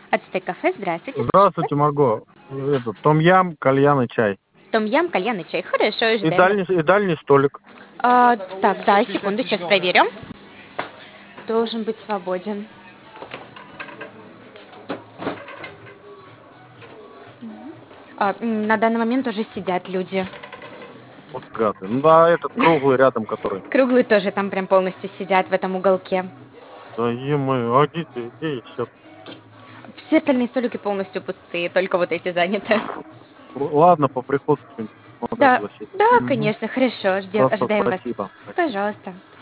Ацтек кафе, здравствуйте, слушаю Здравствуйте, вас. Марго. Это том-ям, кальян и чай. Том-ям, кальян и чай. Хорошо, И ожидаем вас. дальний столик. Так, да, секунду, сейчас проверю. Должен быть свободен. На данный момент уже сидят люди. Вот гады. Ну да, этот круглый рядом, который. Круглые тоже там прям полностью сидят в этом уголке. Да е-мое, а где еще? Все остальные столики полностью пустые, только вот эти заняты. Ладно, по приходу что-нибудь могу Да, пригласить. да, Угу. конечно, хорошо, Хорошо, ожидаем вас. спасибо. Спасибо. Пожалуйста.